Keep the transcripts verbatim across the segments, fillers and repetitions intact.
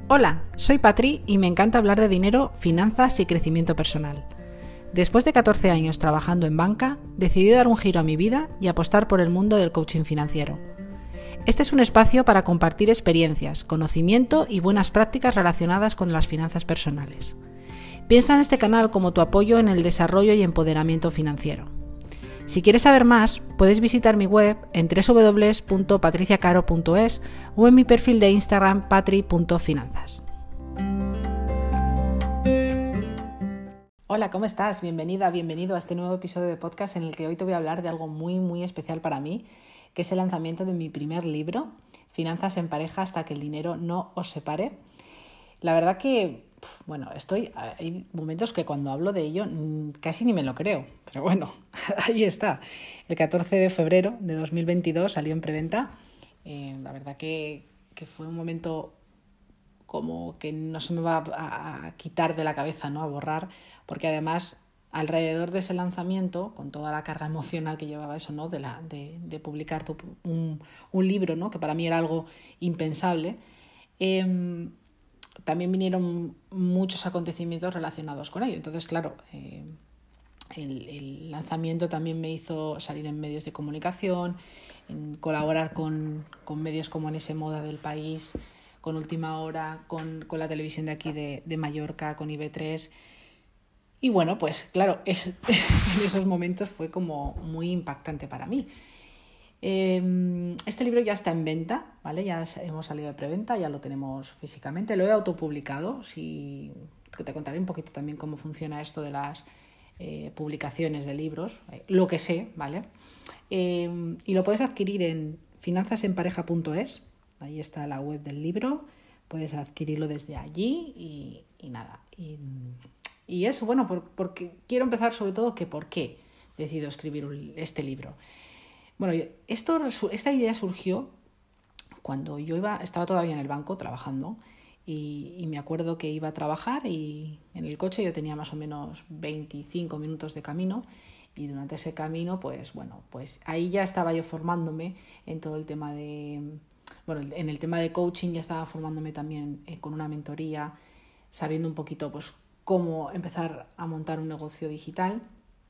Hola, soy Patri y me encanta hablar de dinero, finanzas y crecimiento personal. Después de catorce años trabajando en banca, decidí dar un giro a mi vida y apostar por el mundo del coaching financiero. Este es un espacio para compartir experiencias, conocimiento y buenas prácticas relacionadas con las finanzas personales. Piensa en este canal como tu apoyo en el desarrollo y empoderamiento financiero. Si quieres saber más, puedes visitar mi web en doble u doble u doble u punto patricia caro punto es o en mi perfil de Instagram patri punto finanzas. Hola, ¿cómo estás? Bienvenida, bienvenido a este nuevo episodio de podcast en el que hoy te voy a hablar de algo muy, muy especial para mí, que es el lanzamiento de mi primer libro, Finanzas en pareja hasta que el dinero no os separe. La verdad que, bueno, estoy hay momentos que cuando hablo de ello casi ni me lo creo, pero bueno, ahí está. El catorce de febrero de dos mil veintidós salió en preventa. Eh, la verdad que, que fue un momento como que no se me va a, a quitar de la cabeza, ¿no? A borrar, porque además alrededor de ese lanzamiento, con toda la carga emocional que llevaba eso, ¿no? De, la, de, de publicar tu, un, un libro, ¿no? Que para mí era algo impensable, eh, también vinieron muchos acontecimientos relacionados con ello. Entonces, claro, eh, el, el lanzamiento también me hizo salir en medios de comunicación, en colaborar con, con medios como N S Moda del país, con Última Hora, con, con la televisión de aquí de, de Mallorca, con I B tres. Y bueno, pues claro, es, en esos momentos fue como muy impactante para mí. Este libro ya está en venta, ¿vale? Ya hemos salido de preventa, ya lo tenemos físicamente. Lo he autopublicado, si te contaré un poquito también cómo funciona esto de las eh, publicaciones de libros, eh, lo que sé, ¿vale? Eh, y lo puedes adquirir en finanzas en pareja punto es, ahí está la web del libro, puedes adquirirlo desde allí y, y nada. Y, y eso, bueno, por, porque quiero empezar sobre todo que por qué decido escribir este libro. Bueno, esto, esta idea surgió cuando yo iba, estaba todavía en el banco trabajando y, y me acuerdo que iba a trabajar y en el coche yo tenía más o menos veinticinco minutos de camino y durante ese camino, pues bueno, pues ahí ya estaba yo formándome en todo el tema de, bueno, en el tema de coaching ya estaba formándome también eh, con una mentoría, sabiendo un poquito pues cómo empezar a montar un negocio digital.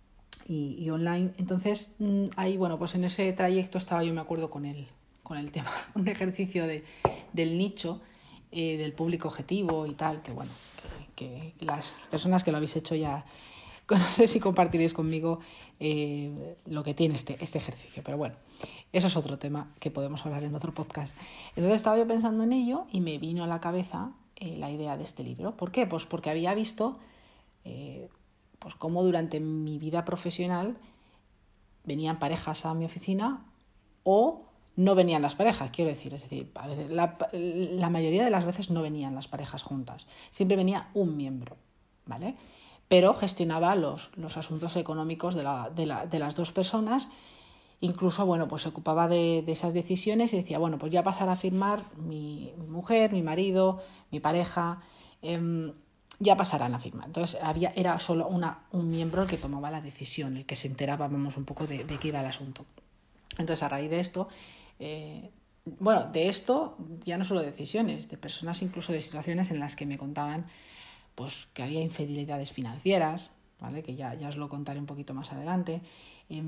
Y, y online. Entonces, ahí, bueno, pues en ese trayecto estaba yo, me acuerdo, con el, con el tema, un ejercicio de, del nicho, eh, del público objetivo y tal, que bueno, que, que las personas que lo habéis hecho ya, no sé si compartiréis conmigo eh, lo que tiene este, este ejercicio, pero bueno, eso es otro tema que podemos hablar en otro podcast. Entonces estaba yo pensando en ello y me vino a la cabeza eh, la idea de este libro. ¿Por qué? Pues porque había visto Eh, pues como durante mi vida profesional venían parejas a mi oficina o no venían las parejas, quiero decir, es decir, a veces, la, la mayoría de las veces no venían las parejas juntas, siempre venía un miembro, ¿vale? Pero gestionaba los, los asuntos económicos de, la, de, la, de las dos personas, incluso, bueno, pues se ocupaba de, de esas decisiones y decía, bueno, pues ya pasará a firmar mi, mi mujer, mi marido, mi pareja, eh, ya pasarán a firmar. Entonces había, era solo una, un miembro el que tomaba la decisión, el que se enteraba, vamos, un poco de, de qué iba el asunto. Entonces, a raíz de esto, eh, bueno, de esto ya no solo decisiones, de personas incluso de situaciones en las que me contaban pues que había infidelidades financieras, ¿vale? Que ya, ya os lo contaré un poquito más adelante. Eh,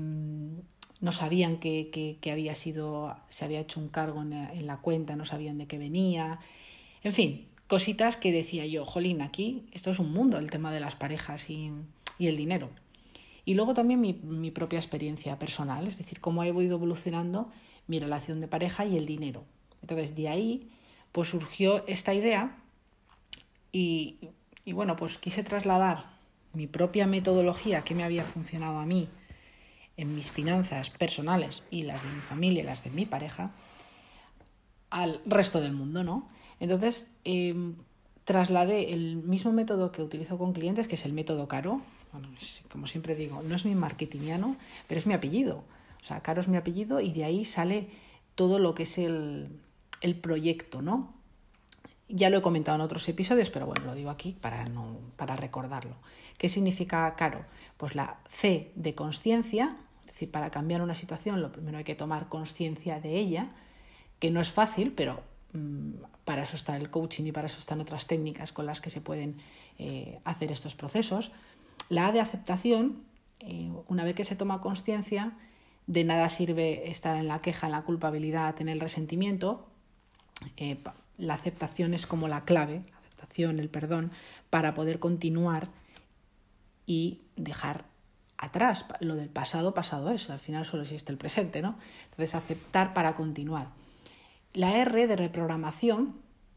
no sabían que, que, que había sido, se había hecho un cargo en la, en la cuenta, no sabían de qué venía, en fin, cositas que decía yo, jolín, aquí esto es un mundo, el tema de las parejas y, y el dinero. Y luego también mi, mi propia experiencia personal, es decir, cómo he ido evolucionando mi relación de pareja y el dinero. Entonces, de ahí pues surgió esta idea y, y bueno, pues quise trasladar mi propia metodología que me había funcionado a mí en mis finanzas personales y las de mi familia y las de mi pareja al resto del mundo, ¿no? Entonces, eh, trasladé el mismo método que utilizo con clientes, que es el método Caro. Bueno, es, como siempre digo, no es mi marketingiano, pero es mi apellido. O sea, Caro es mi apellido y de ahí sale todo lo que es el, el proyecto, ¿no? Ya lo he comentado en otros episodios, pero bueno, lo digo aquí para, no, para recordarlo. ¿Qué significa Caro? Pues la C de consciencia, es decir, para cambiar una situación lo primero hay que tomar consciencia de ella, que no es fácil, pero Para eso está el coaching y para eso están otras técnicas con las que se pueden eh, hacer estos procesos. La A de aceptación, eh, una vez que se toma conciencia, de nada sirve estar en la queja, en la culpabilidad, en el resentimiento. Eh, la aceptación es como la clave, la aceptación, el perdón, para poder continuar y dejar atrás. Lo del pasado, pasado es, al final solo existe el presente, ¿no? Entonces, aceptar para continuar. La R de reprogramación,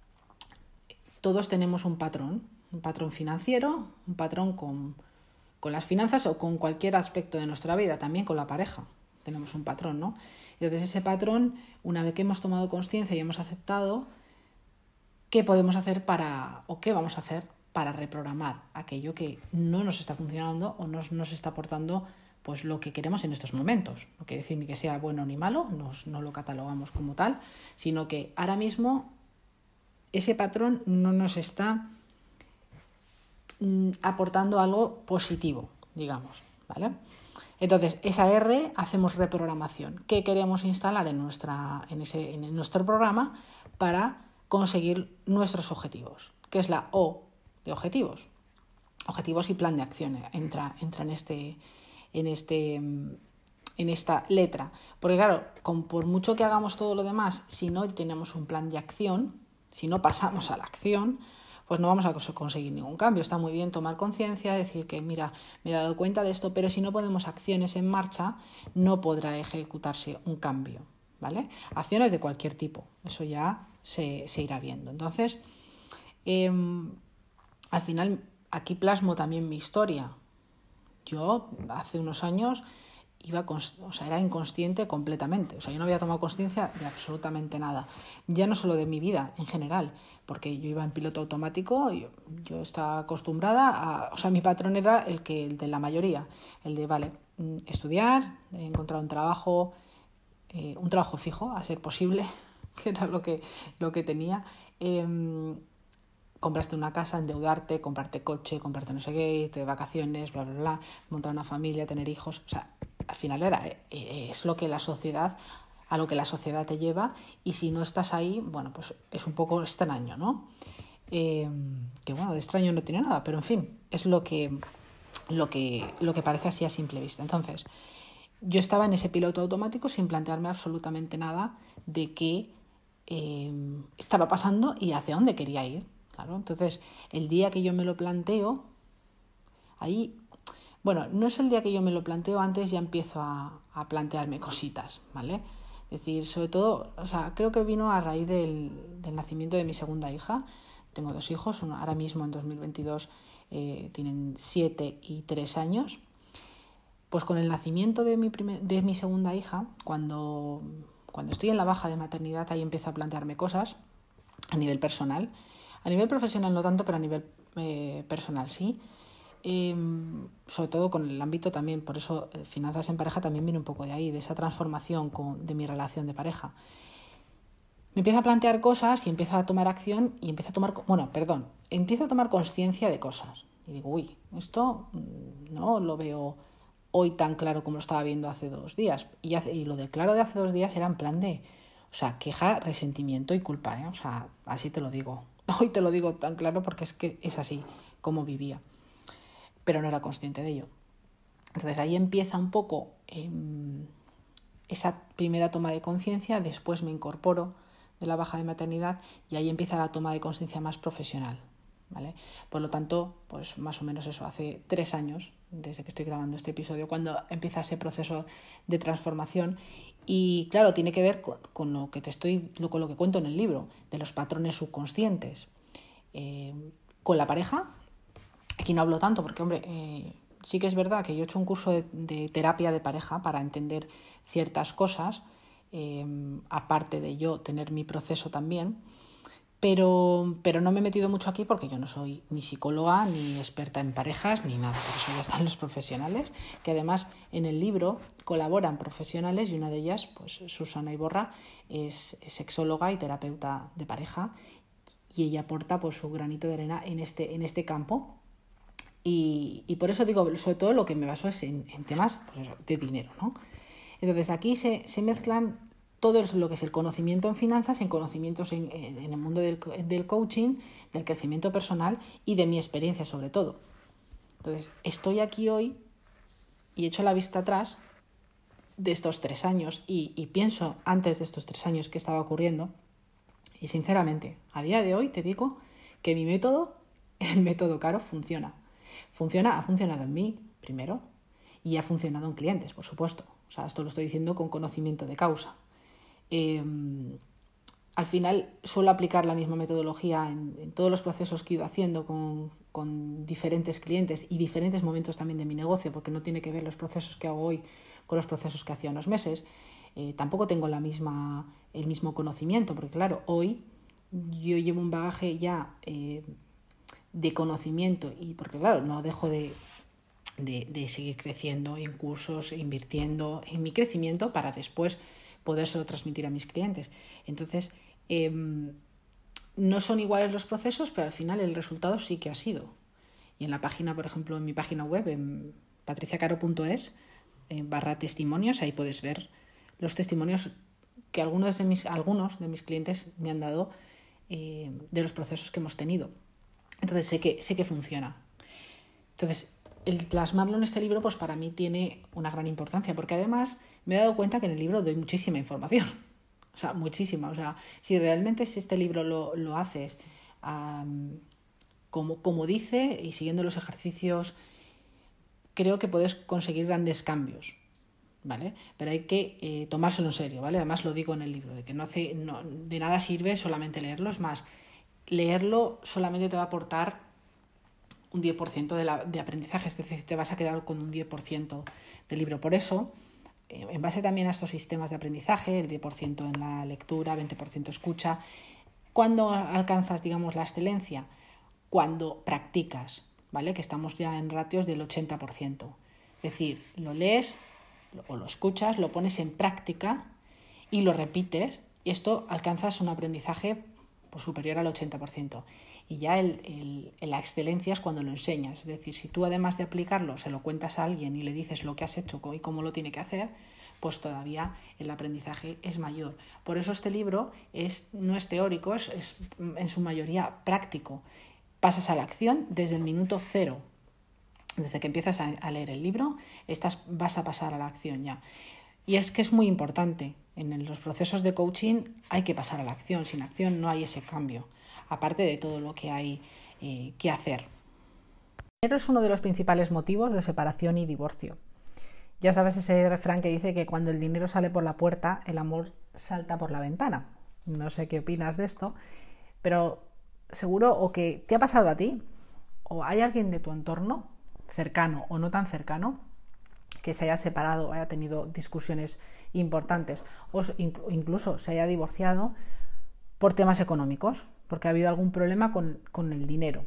todos tenemos un patrón, un patrón financiero, un patrón con, con las finanzas o con cualquier aspecto de nuestra vida, también con la pareja. Tenemos un patrón, ¿no? Entonces ese patrón, una vez que hemos tomado conciencia y hemos aceptado, ¿qué podemos hacer para, o qué vamos a hacer para reprogramar aquello que no nos está funcionando o no nos está aportando pues lo que queremos en estos momentos? No quiere decir ni que sea bueno ni malo, nos, no lo catalogamos como tal, sino que ahora mismo ese patrón no nos está mm, aportando algo positivo, digamos, ¿vale? Entonces, esa R, hacemos reprogramación. ¿Qué queremos instalar en, nuestra, en, ese, en nuestro programa para conseguir nuestros objetivos? Que es la O de objetivos. Objetivos y plan de acción entra, entra en, este, en, este, en esta letra. Porque claro, con, por mucho que hagamos todo lo demás, si no tenemos un plan de acción, si no pasamos a la acción, pues no vamos a conseguir ningún cambio. Está muy bien tomar conciencia, decir que mira, me he dado cuenta de esto, pero si no ponemos acciones en marcha, no podrá ejecutarse un cambio, ¿vale? Acciones de cualquier tipo, eso ya se, se irá viendo. Entonces, eh, al final, aquí plasmo también mi historia. Yo, hace unos años, iba con, o sea, era inconsciente completamente. O sea, yo no había tomado conciencia de absolutamente nada. Ya no solo de mi vida en general, porque yo iba en piloto automático, yo, yo estaba acostumbrada a... O sea, mi patrón era el que el de la mayoría, el de, vale, estudiar, encontrar un trabajo, eh, un trabajo fijo, a ser posible, que era lo que, lo que tenía, eh, comprarte una casa, endeudarte, comprarte coche, comprarte no sé qué, irte de vacaciones, bla, bla, bla, montar una familia, tener hijos, o sea, al final era, es lo que la sociedad, a lo que la sociedad te lleva, y si no estás ahí, bueno, pues es un poco extraño, ¿no? Eh, que bueno, de extraño no tiene nada, pero en fin, es lo que, lo que, lo que parece así a simple vista. Entonces, yo estaba en ese piloto automático sin plantearme absolutamente nada de qué eh, estaba pasando y hacia dónde quería ir, claro. Entonces, el día que yo me lo planteo, ahí... Bueno, no es el día que yo me lo planteo, antes ya empiezo a, a plantearme cositas, ¿vale? Es decir, sobre todo, o sea, creo que vino a raíz del, del nacimiento de mi segunda hija. Tengo dos hijos, uno, ahora mismo en dos mil veintidós eh, tienen siete y tres años. Pues con el nacimiento de mi, primer, de mi segunda hija, cuando, cuando estoy en la baja de maternidad, ahí empiezo a plantearme cosas a nivel personal. A nivel profesional no tanto, pero a nivel eh, personal sí. Eh, sobre todo con el ámbito también, por eso eh, finanzas en pareja también viene un poco de ahí, de esa transformación con, de mi relación de pareja. Me empiezo a plantear cosas y empiezo a tomar acción y empiezo a tomar, bueno, perdón, empiezo a tomar conciencia de cosas. Y digo, uy, esto no lo veo hoy tan claro como lo estaba viendo hace dos días. Y, hace, y lo de claro de hace dos días era en plan de, o sea, queja, resentimiento y culpa, ¿eh? O sea, así te lo digo. Hoy te lo digo tan claro porque es que es así como vivía. Pero no era consciente de ello. Entonces ahí empieza un poco eh, esa primera toma de conciencia, después me incorporo de la baja de maternidad y ahí empieza la toma de conciencia más profesional, ¿vale? Por lo tanto, pues más o menos eso, hace tres años, desde que estoy grabando este episodio, cuando empieza ese proceso de transformación. Y claro, tiene que ver con, con lo que te estoy, con lo que cuento en el libro, de los patrones subconscientes. Eh, con la pareja, aquí no hablo tanto porque, hombre, eh, sí que es verdad que yo he hecho un curso de, de terapia de pareja para entender ciertas cosas, eh, aparte de yo tener mi proceso también, pero, pero no me he metido mucho aquí porque yo no soy ni psicóloga, ni experta en parejas, ni nada. Por eso ya están los profesionales, que además en el libro colaboran profesionales y una de ellas, pues Susana Iborra, es sexóloga y terapeuta de pareja y ella aporta pues su granito de arena en este, en este campo. Y, y por eso digo, sobre todo lo que me baso es en, en temas pues eso, de dinero, ¿no? Entonces aquí se, se mezclan todo lo que es el conocimiento en finanzas, en conocimientos en, en el mundo del, del coaching, del crecimiento personal y de mi experiencia sobre todo. Entonces, estoy aquí hoy y echo la vista atrás de estos tres años y, y pienso antes de estos tres años qué estaba ocurriendo y sinceramente, a día de hoy te digo que mi método, el método Caro, funciona. Funciona, ha funcionado en mí primero y ha funcionado en clientes, por supuesto. O sea, esto lo estoy diciendo con conocimiento de causa. Eh, al final suelo aplicar la misma metodología en, en todos los procesos que he ido haciendo con, con diferentes clientes y diferentes momentos también de mi negocio, porque no tiene que ver los procesos que hago hoy con los procesos que hacía unos meses. Eh, tampoco tengo la misma, el mismo conocimiento, porque claro, hoy yo llevo un bagaje ya eh, de conocimiento y porque claro, no dejo de, de, de seguir creciendo en cursos, invirtiendo en mi crecimiento para después podérselo transmitir a mis clientes. Entonces, eh, no son iguales los procesos, pero al final el resultado sí que ha sido. Y en la página, por ejemplo, en mi página web, en patriciacaro punto es, en barra testimonios, ahí puedes ver los testimonios que algunos de mis, algunos de mis clientes me han dado eh, de los procesos que hemos tenido. Entonces, sé que, sé que funciona. Entonces, el plasmarlo en este libro, pues para mí tiene una gran importancia, porque además me he dado cuenta que en el libro doy muchísima información. O sea, muchísima. O sea, si realmente si este libro lo, lo haces um, como, como dice y siguiendo los ejercicios, creo que puedes conseguir grandes cambios, ¿vale? Pero hay que eh, tomárselo en serio, ¿vale? Además lo digo en el libro, de que no hace, no, de nada sirve solamente leerlo. Es más, leerlo solamente te va a aportar un diez por ciento de, la, de aprendizaje, es decir, te vas a quedar con un diez por ciento del libro. Por eso, eh, en base también a estos sistemas de aprendizaje, el diez por ciento en la lectura, veinte por ciento escucha, ¿cuándo alcanzas, digamos, la excelencia? Cuando practicas, ¿vale? Que estamos ya en ratios del ochenta por ciento. Es decir, lo lees o lo escuchas, lo pones en práctica y lo repites y esto alcanzas un aprendizaje pues, superior al ochenta por ciento. Y ya el, el, la excelencia es cuando lo enseñas. Es decir, si tú además de aplicarlo se lo cuentas a alguien y le dices lo que has hecho y cómo lo tiene que hacer, pues todavía el aprendizaje es mayor. Por eso este libro es, no es teórico, es, es en su mayoría práctico. Pasas a la acción desde el minuto cero. Desde que empiezas a, a leer el libro, estás, vas a pasar a la acción ya. Y es que es muy importante. En los procesos de coaching hay que pasar a la acción. Sin acción no hay ese cambio. Aparte de todo lo que hay eh, que hacer. El dinero es uno de los principales motivos de separación y divorcio. Ya sabes ese refrán que dice que cuando el dinero sale por la puerta, el amor salta por la ventana. No sé qué opinas de esto, pero seguro o que te ha pasado a ti, o hay alguien de tu entorno, cercano o no tan cercano, que se haya separado, haya tenido discusiones importantes, o incluso se haya divorciado por temas económicos, porque ha habido algún problema con, con el dinero.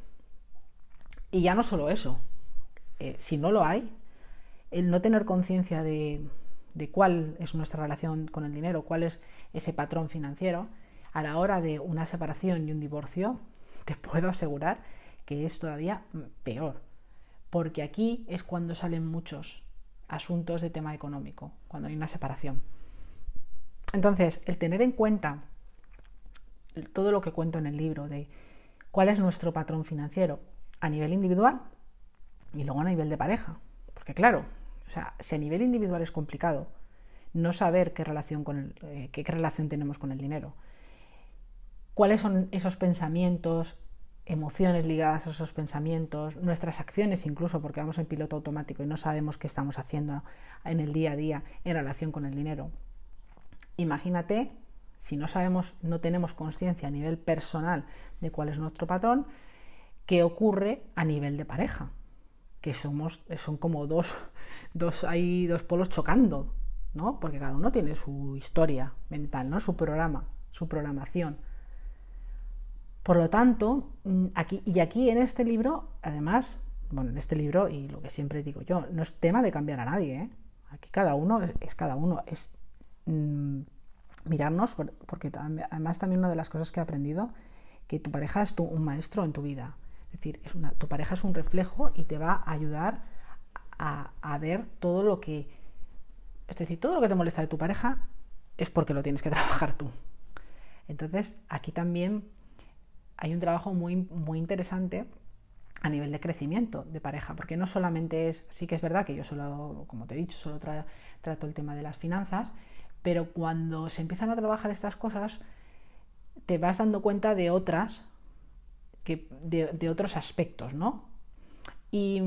Y ya no solo eso, eh, si no lo hay, el no tener conciencia de, de cuál es nuestra relación con el dinero, cuál es ese patrón financiero, a la hora de una separación y un divorcio, te puedo asegurar que es todavía peor, porque aquí es cuando salen muchos asuntos de tema económico, cuando hay una separación. Entonces, el tener en cuenta todo lo que cuento en el libro de cuál es nuestro patrón financiero a nivel individual y luego a nivel de pareja, porque claro, o sea, si a nivel individual es complicado no saber qué relación, con el, eh, qué, qué relación tenemos con el dinero, cuáles son esos pensamientos, emociones ligadas a esos pensamientos, nuestras acciones incluso, porque vamos en piloto automático y no sabemos qué estamos haciendo en el día a día en relación con el dinero. Imagínate, si no sabemos, no tenemos conciencia a nivel personal de cuál es nuestro patrón, qué ocurre a nivel de pareja, que somos, son como dos, dos, hay dos polos chocando, ¿no? Porque cada uno tiene su historia mental, ¿no? Su programa, su programación. Por lo tanto, aquí, y aquí en este libro, además, bueno, en este libro, y lo que siempre digo yo, no es tema de cambiar a nadie, ¿eh? Aquí cada uno es, es cada uno, es mmm, mirarnos, porque además también una de las cosas que he aprendido, que tu pareja es tu, un maestro en tu vida. Es decir, es una, tu pareja es un reflejo y te va a ayudar a, a ver todo lo que, es decir, todo lo que te molesta de tu pareja, es porque lo tienes que trabajar tú. Entonces, aquí también hay un trabajo muy, muy interesante a nivel de crecimiento de pareja, porque no solamente es, sí que es verdad que yo solo, como te he dicho, solo tra- trato el tema de las finanzas, pero cuando se empiezan a trabajar estas cosas, te vas dando cuenta de otras, que, de, de otros aspectos, ¿no? Y,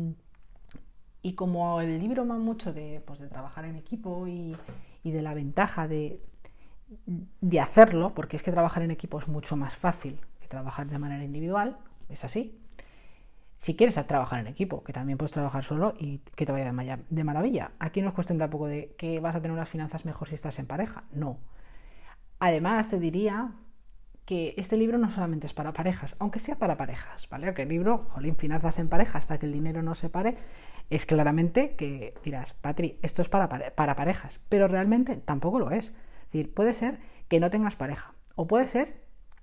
y como el libro va mucho de, pues, de trabajar en equipo y, y de la ventaja de, de hacerlo, porque es que trabajar en equipo es mucho más fácil que trabajar de manera individual, es así. Si quieres trabajar en equipo, que también puedes trabajar solo y que te vaya de maravilla. Aquí no es cuestión tampoco de que vas a tener unas finanzas mejor si estás en pareja, no. Además, te diría que este libro no solamente es para parejas, aunque sea para parejas, ¿vale? Que el libro, jolín, finanzas en pareja hasta que el dinero no se pare, es claramente que dirás, Patri, esto es para, para parejas, pero realmente tampoco lo es. Es decir, puede ser que no tengas pareja, o puede ser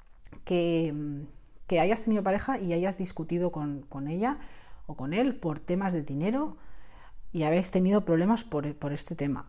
que, que hayas tenido pareja y hayas discutido con, con ella o con él por temas de dinero y habéis tenido problemas por, por este tema.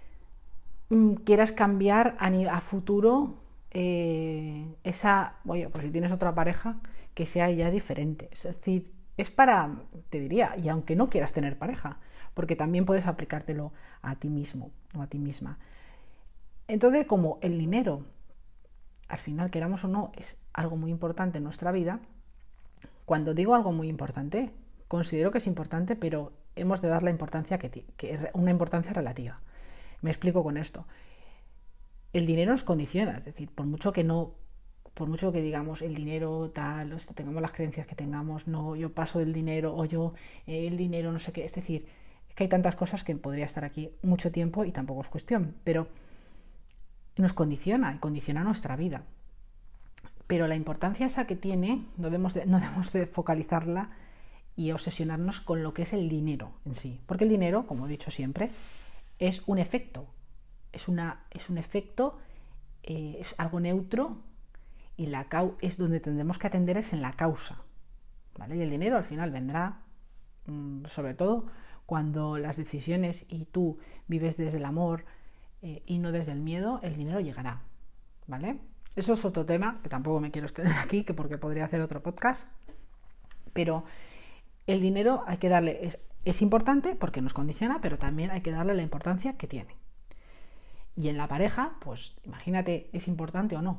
Quieras cambiar a, a futuro eh, esa, oye, pues si tienes otra pareja, que sea ya diferente. Es decir, es para, te diría, y aunque no quieras tener pareja, porque también puedes aplicártelo a ti mismo o a ti misma. Entonces, como el dinero, al final, queramos o no, es algo muy importante en nuestra vida, cuando digo algo muy importante, considero que es importante, pero hemos de dar la importancia que, que es una importancia relativa. Me explico con esto. El dinero nos condiciona, es decir, por mucho que no, por mucho que digamos el dinero tal, o tengamos las creencias que tengamos, no, yo paso del dinero o yo eh, el dinero no sé qué, es decir, es que hay tantas cosas que podría estar aquí mucho tiempo y tampoco es cuestión, pero nos condiciona y condiciona nuestra vida. Pero la importancia esa que tiene, no debemos de, no debemos de focalizarla y obsesionarnos con lo que es el dinero en sí, porque el dinero, como he dicho siempre, es un efecto, es, una, es un efecto, eh, es algo neutro y la cau es donde tendremos que atender es en la causa, ¿vale? Y el dinero al final vendrá, mmm, sobre todo cuando las decisiones y tú vives desde el amor eh, y no desde el miedo, el dinero llegará, ¿vale? Eso es otro tema que tampoco me quiero extender aquí, que porque podría hacer otro podcast, pero el dinero hay que darle, es, es importante porque nos condiciona, pero también hay que darle la importancia que tiene. Y en la pareja, pues imagínate, ¿es importante o no?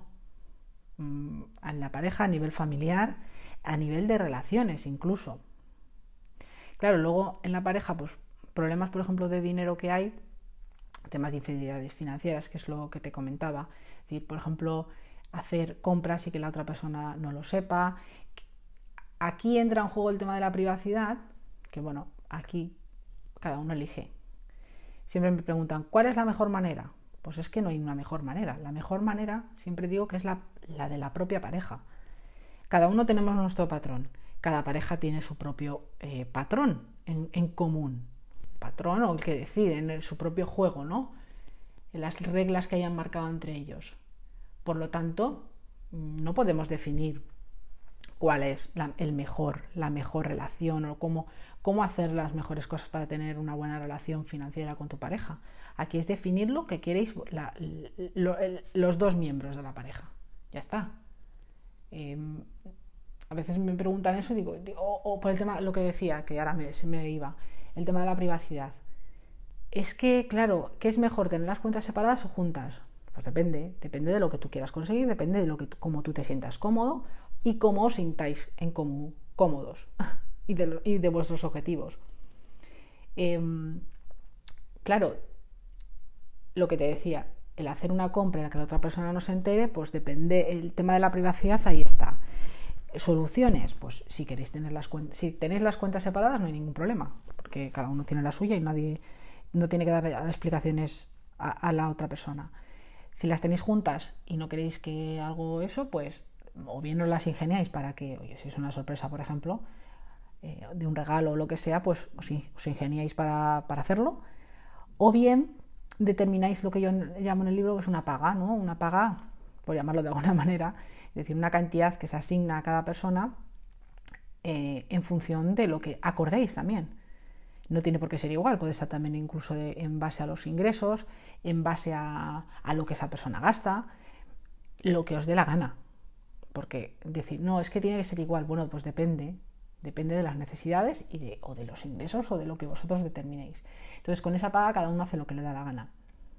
En la pareja, a nivel familiar, a nivel de relaciones incluso. Claro, luego en la pareja, pues problemas, por ejemplo, de dinero que hay, temas de infidelidades financieras, que es lo que te comentaba. Es decir, por ejemplo, hacer compras y que la otra persona no lo sepa. Aquí entra en juego el tema de la privacidad, que bueno, aquí cada uno elige. Siempre me preguntan, ¿cuál es la mejor manera? Pues es que no hay una mejor manera. La mejor manera, siempre digo que es la, la de la propia pareja. Cada uno tenemos nuestro patrón. Cada pareja tiene su propio eh, patrón en, en común. Patrón o el que deciden, en su propio juego, ¿no? En las reglas que hayan marcado entre ellos. Por lo tanto, no podemos definir cuál es la, el mejor, la mejor relación o cómo, cómo hacer las mejores cosas para tener una buena relación financiera con tu pareja. Aquí es definir lo que queréis la, lo, el, los dos miembros de la pareja. Ya está. Eh, a veces me preguntan eso y digo, o, o por el tema, lo que decía, que ahora me, se me iba, el tema de la privacidad. Es que, claro, ¿qué es mejor, tener las cuentas separadas o juntas? Pues depende, depende de lo que tú quieras conseguir, depende de lo que cómo tú te sientas cómodo y cómo os sintáis en común, cómodos y, de, y de vuestros objetivos. Eh, claro, lo que te decía, el hacer una compra en la que la otra persona no se entere, pues depende, el tema de la privacidad ahí está. Soluciones, pues si queréis tener las cuentas, si tenéis las cuentas separadas no hay ningún problema, porque cada uno tiene la suya y nadie no tiene que dar explicaciones a, a la otra persona. Si las tenéis juntas y no queréis que algo eso, pues o bien os las ingeniáis para que, oye, si es una sorpresa, por ejemplo, eh, de un regalo o lo que sea, pues os, os ingeniáis para, para hacerlo, o bien determináis lo que yo llamo en el libro que es una paga, ¿no? Una paga, por llamarlo de alguna manera, es decir, una cantidad que se asigna a cada persona eh, en función de lo que acordéis también. No tiene por qué ser igual, puede ser también incluso de, en base a los ingresos, en base a, a lo que esa persona gasta, lo que os dé la gana. Porque decir, no, es que tiene que ser igual, bueno, pues depende, depende de las necesidades y de, o de los ingresos o de lo que vosotros determinéis. Entonces, con esa paga cada uno hace lo que le da la gana.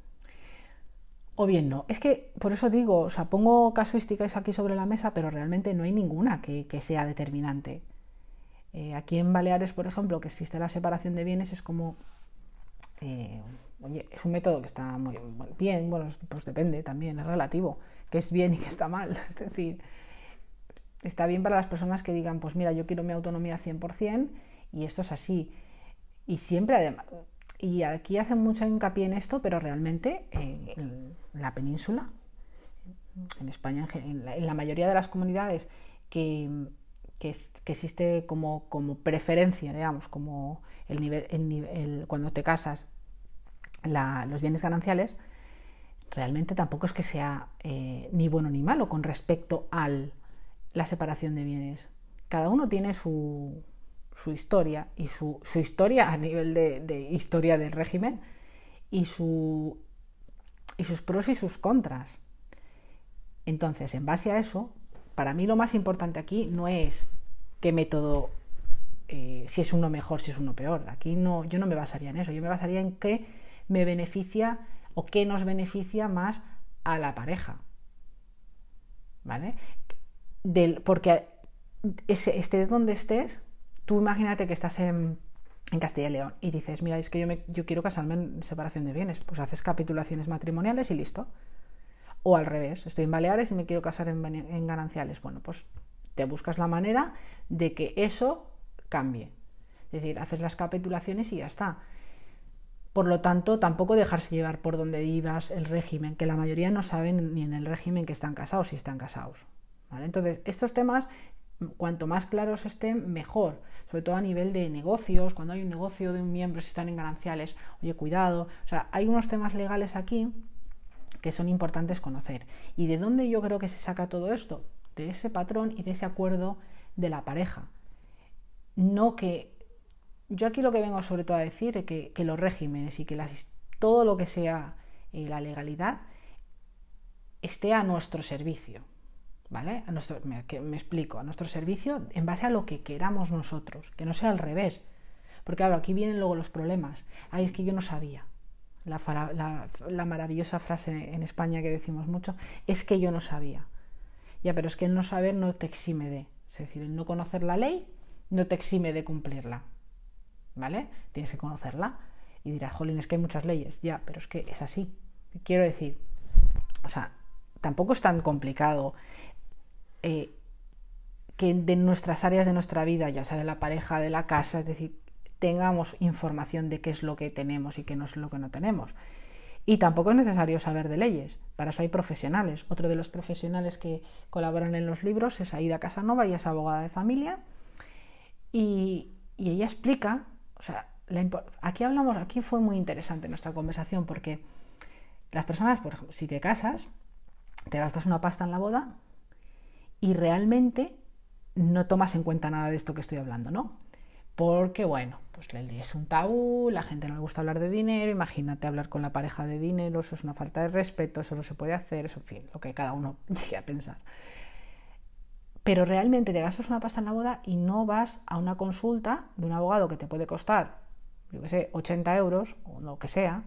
O bien no. Es que, por eso digo, o sea, pongo casuísticas aquí sobre la mesa, pero realmente no hay ninguna que, que sea determinante. Eh, aquí en Baleares, por ejemplo, que existe la separación de bienes, es como, eh, oye, es un método que está muy bien, bueno, pues depende también, es relativo, que es bien y que está mal. Es decir, está bien para las personas que digan, pues mira, yo quiero mi autonomía cien por ciento y esto es así. Y siempre, además, y aquí hacen mucho hincapié en esto, pero realmente eh, en la península, en España, en la, en la mayoría de las comunidades que... Que, que existe como, como preferencia, digamos, como el nivel, el nivel cuando te casas, la, los bienes gananciales, realmente tampoco es que sea eh, ni bueno ni malo con respecto a la separación de bienes. Cada uno tiene su, su historia, y su, su historia a nivel de, de historia del régimen, y, su, y sus pros y sus contras. Entonces, en base a eso, para mí lo más importante aquí no es qué método, eh, si es uno mejor, si es uno peor. Aquí no, yo no me basaría en eso. Yo me basaría en qué me beneficia o qué nos beneficia más a la pareja. ¿Vale? Del, porque ese, estés donde estés, tú imagínate que estás en, en Castilla y León y dices, mira, es que yo, me, yo quiero casarme en separación de bienes. Pues haces capitulaciones matrimoniales y listo. O al revés, estoy en Baleares y me quiero casar en, en gananciales. Bueno, pues te buscas la manera de que eso cambie. Es decir, haces las capitulaciones y ya está. Por lo tanto, tampoco dejarse llevar por donde vivas, el régimen, que la mayoría no saben ni en el régimen que están casados, si están casados. ¿Vale? Entonces, estos temas, cuanto más claros estén, mejor. Sobre todo a nivel de negocios, cuando hay un negocio de un miembro, si están en gananciales, oye, cuidado. O sea, hay unos temas legales aquí que son importantes conocer. ¿Y de dónde yo creo que se saca todo esto? De ese patrón y de ese acuerdo de la pareja. No que... Yo aquí lo que vengo sobre todo a decir es que, que los regímenes y que las, todo lo que sea eh, la legalidad esté a nuestro servicio. ¿Vale? A nuestro, me, que me explico, a nuestro servicio en base a lo que queramos nosotros, que no sea al revés. Porque claro, aquí vienen luego los problemas. Ay, es que yo no sabía. La, la, la maravillosa frase en España que decimos mucho, es que yo no sabía. Ya, pero es que el no saber no te exime de, es decir, el no conocer la ley no te exime de cumplirla, ¿vale? Tienes que conocerla y dirás, jolín, es que hay muchas leyes, ya, pero es que es así. Quiero decir, o sea, tampoco es tan complicado eh, que de nuestras áreas de nuestra vida, ya sea de la pareja, de la casa, es decir, tengamos información de qué es lo que tenemos y qué no es lo que no tenemos. Y tampoco es necesario saber de leyes, para eso hay profesionales. Otro de los profesionales que colaboran en los libros es Aida Casanova, ella es abogada de familia y, y ella explica, o sea, la, aquí hablamos, aquí fue muy interesante nuestra conversación porque las personas, por ejemplo, si te casas, te gastas una pasta en la boda y realmente no tomas en cuenta nada de esto que estoy hablando, ¿no? Porque, bueno, pues es un tabú, la gente no le gusta hablar de dinero, imagínate hablar con la pareja de dinero, eso es una falta de respeto, eso no se puede hacer, eso, en fin, lo que cada uno llegue a pensar. Pero realmente te gastas una pasta en la boda y no vas a una consulta de un abogado que te puede costar, yo qué sé, ochenta euros o lo que sea,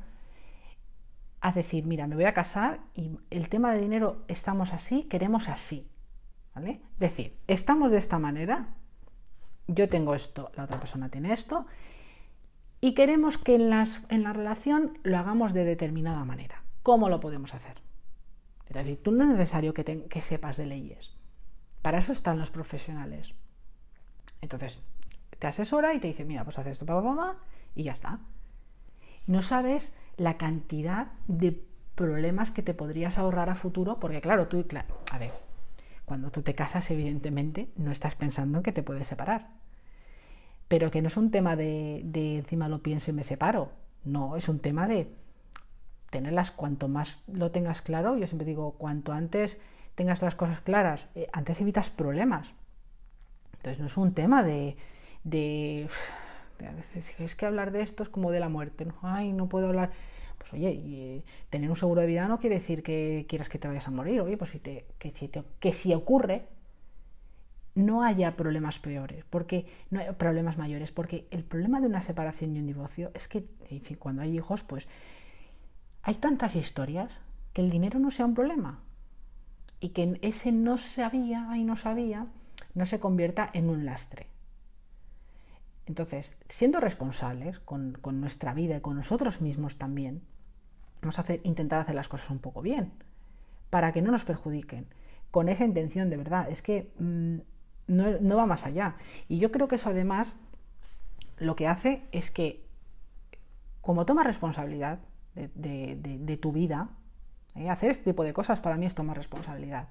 a decir, mira, me voy a casar y el tema de dinero estamos así, queremos así, ¿vale? Es decir, estamos de esta manera, yo tengo esto, la otra persona tiene esto, y queremos que en, las, en la relación lo hagamos de determinada manera. ¿Cómo lo podemos hacer? Es decir, tú no es necesario que, te, que sepas de leyes. Para eso están los profesionales. Entonces, te asesora y te dice, mira, pues haz esto, papá, mamá, y ya está. No sabes la cantidad de problemas que te podrías ahorrar a futuro, porque claro, tú, claro, a ver, cuando tú te casas, evidentemente, no estás pensando en que te puedes separar. Pero que no es un tema de, de encima lo pienso y me separo. No, es un tema de tenerlas, cuanto más lo tengas claro, yo siempre digo, cuanto antes tengas las cosas claras, eh, antes evitas problemas. Entonces no es un tema de, de A veces es que hablar de esto es como de la muerte, ¿no? Ay, no puedo hablar. Pues oye, y tener un seguro de vida no quiere decir que quieras que te vayas a morir. Oye, pues si te, que, si te, que si ocurre, no haya problemas peores, porque no hay problemas mayores, porque el problema de una separación y un divorcio es que, en fin, cuando hay hijos, pues hay tantas historias que el dinero no sea un problema y que ese no sabía y no sabía no se convierta en un lastre. Entonces, siendo responsables con, con nuestra vida y con nosotros mismos también, vamos a hacer, intentar hacer las cosas un poco bien, para que no nos perjudiquen, con esa intención de verdad. Es que mmm, no, no va más allá. Y yo creo que eso además lo que hace es que, como tomas responsabilidad de, de, de, de tu vida, ¿eh? Hacer este tipo de cosas para mí es tomar responsabilidad.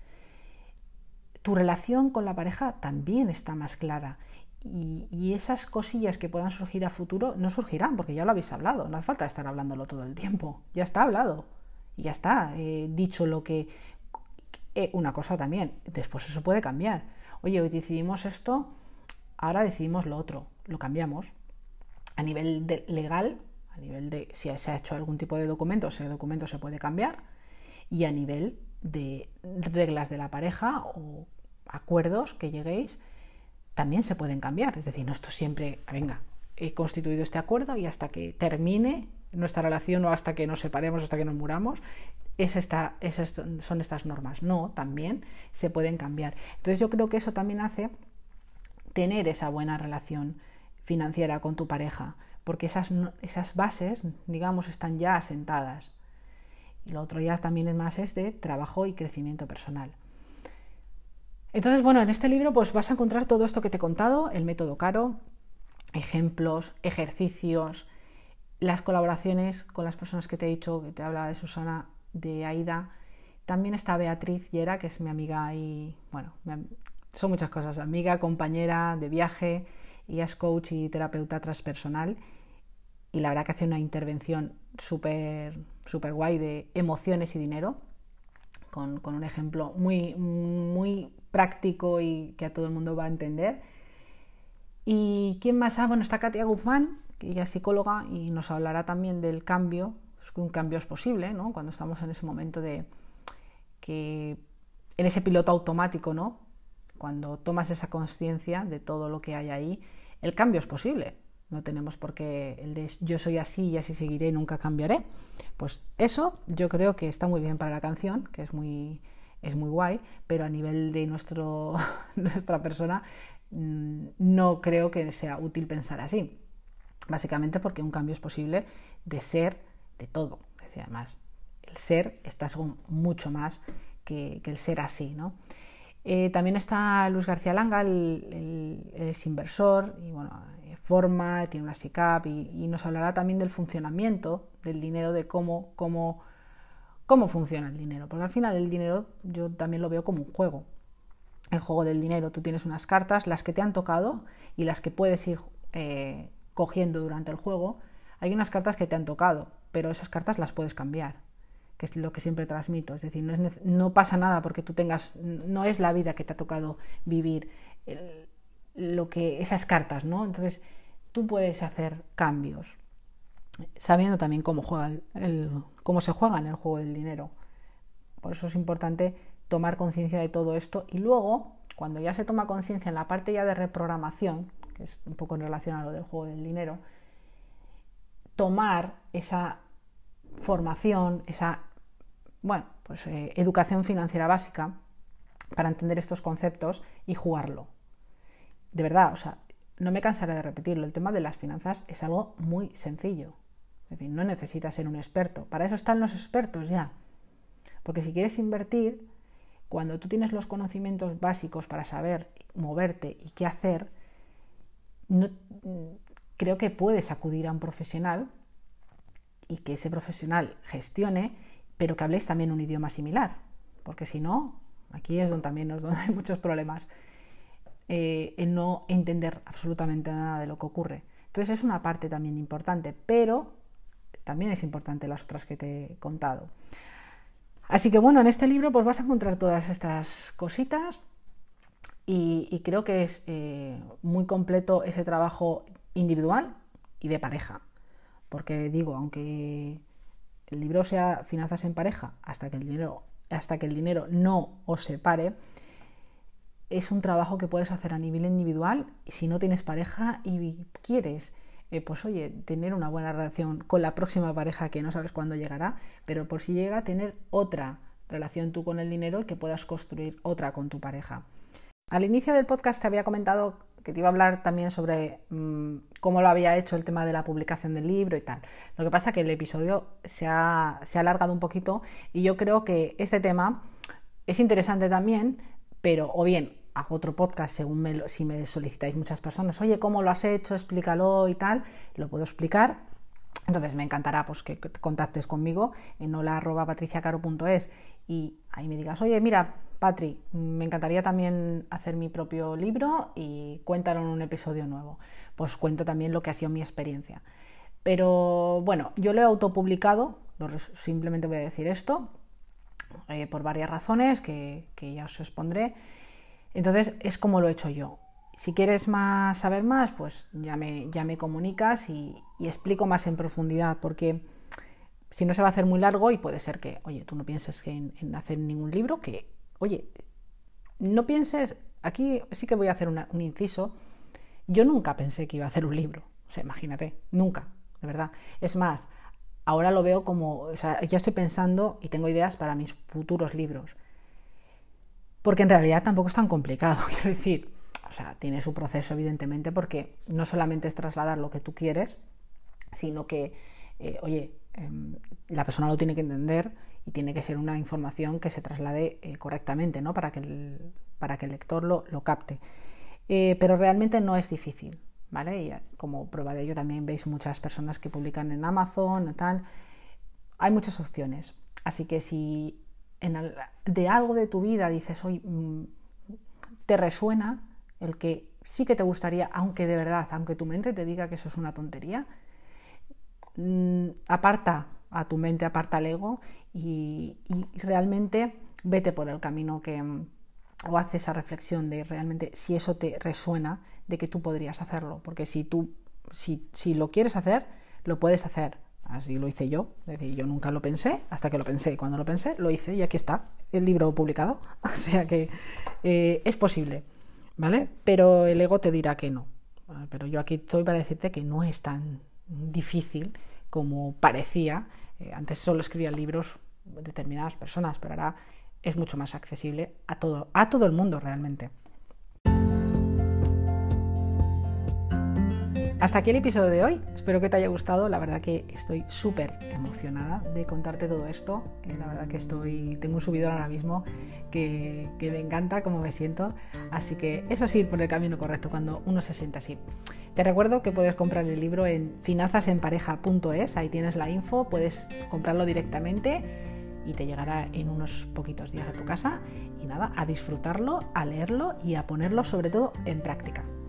Tu relación con la pareja también está más clara. Y, y esas cosillas que puedan surgir a futuro no surgirán, porque ya lo habéis hablado, no hace falta estar hablándolo todo el tiempo, ya está hablado, y ya está eh, dicho lo que... Eh, una cosa también, después eso puede cambiar. Oye, hoy decidimos esto, ahora decidimos lo otro, lo cambiamos. A nivel de legal, a nivel de si se ha hecho algún tipo de documento, ese documento se puede cambiar, y a nivel de reglas de la pareja o acuerdos que lleguéis, también se pueden cambiar. Es decir, no esto siempre, venga, he constituido este acuerdo y hasta que termine nuestra relación o hasta que nos separemos, hasta que nos muramos, es esta, es esto, son estas normas. No, también se pueden cambiar. Entonces yo creo que eso también hace tener esa buena relación financiera con tu pareja, porque esas, esas bases, digamos, están ya asentadas. Y lo otro ya también es más es de trabajo y crecimiento personal. Entonces, bueno, en este libro pues vas a encontrar todo esto que te he contado, el método Caro, ejemplos, ejercicios, las colaboraciones con las personas que te he dicho, que te hablaba de Susana, de Aida. También está Beatriz Llera, que es mi amiga y, bueno, son muchas cosas, amiga, compañera de viaje, y es coach y terapeuta transpersonal. Y la verdad que hace una intervención súper súper guay de emociones y dinero, con, con un ejemplo muy, muy práctico y que a todo el mundo va a entender. ¿Y quién más? Ah, bueno, está Katia Guzmán, que ella es psicóloga y nos hablará también del cambio. Es que un cambio es posible, ¿no? Cuando estamos en ese momento de que en ese piloto automático, ¿no? Cuando tomas esa conciencia de todo lo que hay ahí, el cambio es posible. No tenemos por qué el de yo soy así y así seguiré y nunca cambiaré. Pues eso yo creo que está muy bien para la canción, que es muy, es muy guay, pero a nivel de nuestro, nuestra persona no creo que sea útil pensar así. Básicamente porque un cambio es posible de ser, de todo. Es decir, además, el ser está mucho más que, que el ser así, ¿no? Eh, también está Luis García Langa, el, el, es inversor y bueno, forma, tiene una SICAP y, y nos hablará también del funcionamiento del dinero, de cómo, cómo, cómo funciona el dinero, porque al final el dinero yo también lo veo como un juego, el juego del dinero. Tú tienes unas cartas, las que te han tocado y las que puedes ir eh, cogiendo durante el juego. Hay unas cartas que te han tocado, pero esas cartas las puedes cambiar, que es lo que siempre transmito. Es decir, no, es, no pasa nada porque tú tengas, no es la vida que te ha tocado vivir, el, lo que esas cartas, ¿no? Entonces tú puedes hacer cambios sabiendo también cómo juega el, el, cómo se juega en el juego del dinero. Por eso es importante tomar conciencia de todo esto y luego, cuando ya se toma conciencia en la parte ya de reprogramación, que es un poco en relación a lo del juego del dinero, tomar esa formación, esa bueno, pues eh, educación financiera básica para entender estos conceptos y jugarlo. De verdad, o sea, no me cansaré de repetirlo, el tema de las finanzas es algo muy sencillo. Es decir, no necesitas ser un experto, para eso están los expertos ya. Porque si quieres invertir, cuando tú tienes los conocimientos básicos para saber moverte y qué hacer, no, creo que puedes acudir a un profesional y que ese profesional gestione, pero que habléis también un idioma similar, porque si no, aquí es donde también es donde hay muchos problemas, eh, en no entender absolutamente nada de lo que ocurre. Entonces es una parte también importante, pero también es importante las otras que te he contado. Así que bueno, en este libro pues vas a encontrar todas estas cositas y, y creo que es eh, muy completo ese trabajo individual y de pareja. Porque digo, aunque el libro sea Finanzas en pareja, hasta que el dinero, hasta que el dinero no os separe, es un trabajo que puedes hacer a nivel individual. Y si no tienes pareja y quieres, eh, pues oye, tener una buena relación con la próxima pareja que no sabes cuándo llegará, pero por si llega, tener otra relación tú con el dinero y que puedas construir otra con tu pareja. Al inicio del podcast te había comentado que te iba a hablar también sobre mmm, cómo lo había hecho el tema de la publicación del libro y tal. Lo que pasa es que el episodio se ha, se ha alargado un poquito y yo creo que este tema es interesante también, pero o bien hago otro podcast según me lo, si me solicitáis muchas personas, oye, ¿cómo lo has hecho? Explícalo y tal, lo puedo explicar. Entonces me encantará pues, que contactes conmigo en hola arroba patriciacaro punto es y ahí me digas, oye, mira, Patri, me encantaría también hacer mi propio libro y cuéntalo en un episodio nuevo. Pues cuento también lo que ha sido mi experiencia. Pero bueno, yo lo he autopublicado, simplemente voy a decir esto, eh, por varias razones que, que ya os expondré. Entonces es como lo he hecho yo. Si quieres más, saber más, pues ya me, ya me comunicas y, y explico más en profundidad, porque si no se va a hacer muy largo y puede ser que, oye, tú no pienses en, en hacer ningún libro, que, oye, no pienses, aquí sí que voy a hacer una, un inciso, yo nunca pensé que iba a hacer un libro, o sea, imagínate, nunca, de verdad. Es más, ahora lo veo como, o sea, ya estoy pensando y tengo ideas para mis futuros libros, porque en realidad tampoco es tan complicado, quiero decir. O sea, tiene su proceso, evidentemente, porque no solamente es trasladar lo que tú quieres, sino que, eh, oye, eh, la persona lo tiene que entender y tiene que ser una información que se traslade eh, correctamente, ¿no? Para que el, para que el lector lo, lo capte. Eh, pero realmente no es difícil, ¿vale? Y como prueba de ello también veis muchas personas que publican en Amazon y tal. Hay muchas opciones. Así que si en el, de algo de tu vida dices, oye, te resuena el que sí que te gustaría, aunque de verdad, aunque tu mente te diga que eso es una tontería, mmm, aparta a tu mente, aparta el ego y, y realmente vete por el camino que, o haz esa reflexión de realmente si eso te resuena, de que tú podrías hacerlo, porque si tú, si, si lo quieres hacer, lo puedes hacer. Así lo hice yo, es decir, yo nunca lo pensé, hasta que lo pensé, y cuando lo pensé, lo hice y aquí está, el libro publicado, o sea que eh, es posible. ¿Vale? Pero el ego te dirá que no. Pero yo aquí estoy para decirte que no es tan difícil como parecía. Eh, antes solo escribían libros determinadas personas, pero ahora es mucho más accesible a todo, a todo el mundo realmente. Hasta aquí el episodio de hoy, espero que te haya gustado, la verdad que estoy súper emocionada de contarte todo esto, eh, la verdad que estoy, tengo un subidón ahora mismo que, que me encanta cómo me siento, así que eso es ir por el camino correcto cuando uno se siente así. Te recuerdo que puedes comprar el libro en finanzas en pareja punto es, ahí tienes la info, puedes comprarlo directamente y te llegará en unos poquitos días a tu casa y nada, a disfrutarlo, a leerlo y a ponerlo sobre todo en práctica.